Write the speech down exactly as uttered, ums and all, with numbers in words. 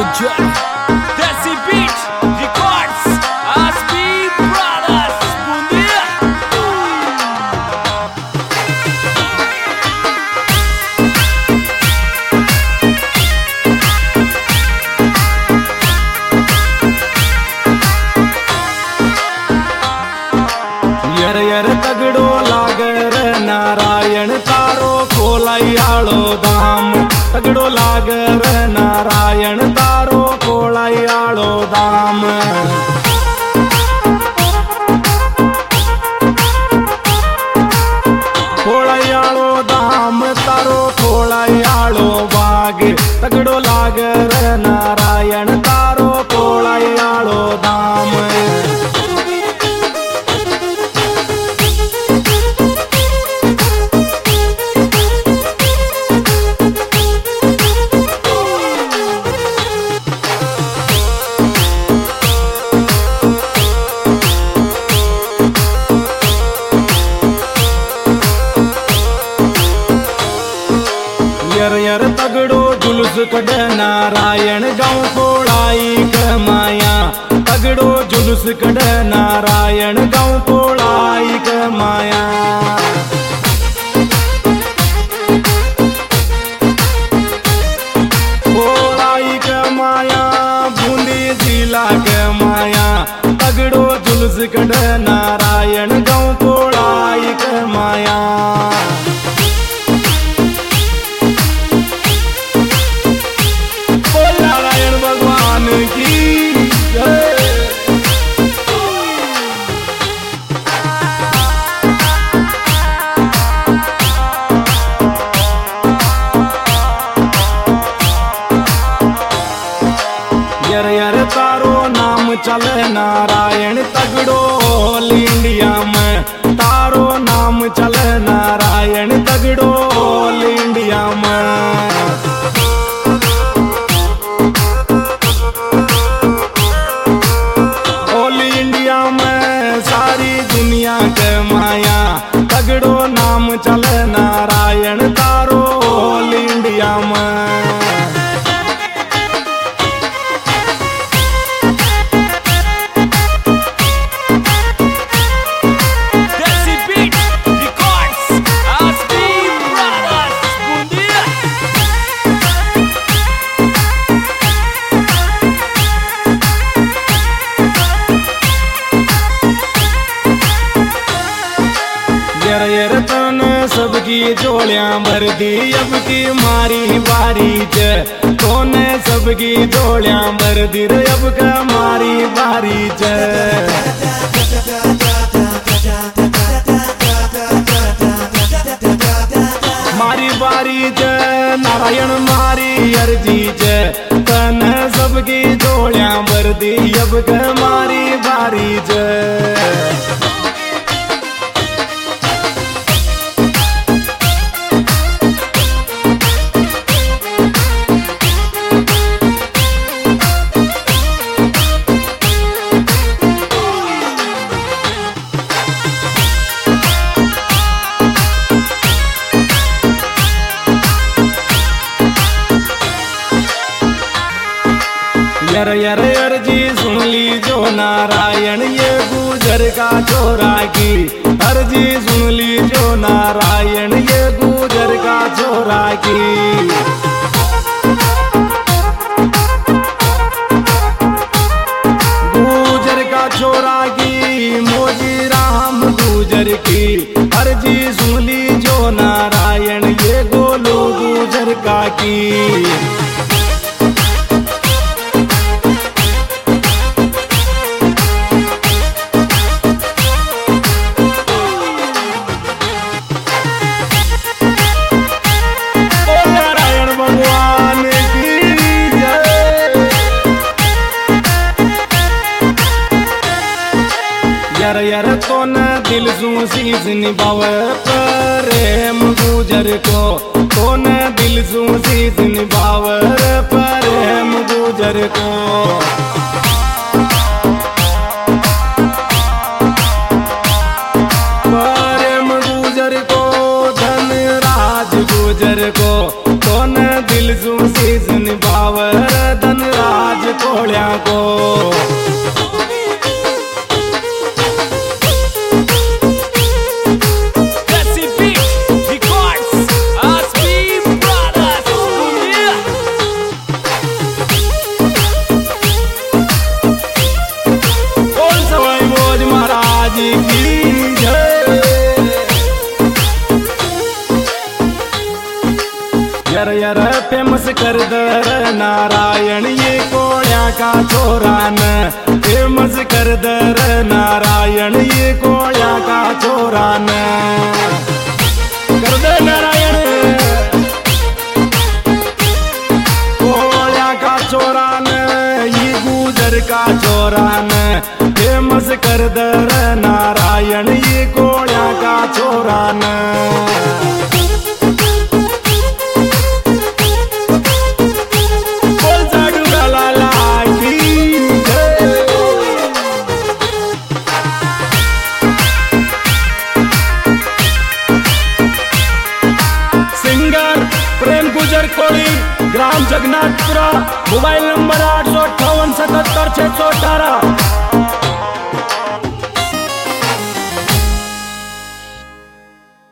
गुजर Desi beat records आसपी brothers बूंदिया। यर यर तगड़ो लागर नारायण तारो कोलायालो धाम। तगड़ो लागर नारायण तारो कोलायालो धाम। कोलायालो धाम तारो कोलायालो बाग। तगड़ो लागर नारायण तारो कोलायालो धाम। यर यर तगड़ो जुलूस कढ़ नारायण गाँव कोड़ाई कमाया। तगड़ो जुलूस कढ़ नारायण गाँव कोड़ाई कमाया। कोड़ाई कमाया बूंदी जिला कमाया। तगड़ो जुलूस कढ़ नारायण गाँव कोड़ाई कमाया। यर यर तारो नाम चले नारायण तगड़ो ऑल इंडिया में। तारो नाम चले नारायण तगड़ो ऑल इंडिया में। ऑल इंडिया में सारी दुनिया के माया। तगड़ो नाम चले नारायण तारो ऑल इंडिया में। यर यर तन सबकी जोड़ियां भर दी अब की मारी बारी च। तोने सबकी जोड़ियां भर दी अब का मारी बारी च। मारी बारी च नारायण मारी अर्जी च। तन सबकी जोड़ियां भर दी अब का मारी बारी च। यर यर अर्जी सुन ली जो नारायण ये गुजर का छोरा की। अर्जी सुन ली जो नारायण ये गुजर का छोरा की। गुजर का छोरा की मोजी राम गुजर की। अर्जी सुन ली जो नारायण ये गोलू गुजर का की। यर यर तो न दिल सू शीश निभावे प्रेम गुजर को। तो न दिल सू शीश निभावे प्रेम गुजर को। प्रेम गुजर को धन राज गुजर को। तो न दिल सू शीश निभावे धन राज यर फेमस कर दर नारायण ये कोळ्या का छोरान फेमस कर दर नारायण ये कोळ्या का छोरान कर दे नारायण कोळ्या का छोरान ये गुजर का छोरान फेमस कर दर नारायण ये कोळ्या का छोरान गुजर कोड़ी ग्राम जगन्नाथपुरा मोबाइल नंबर आठ सौ अट्ठावन सतहत्तर छह सौ अठारह।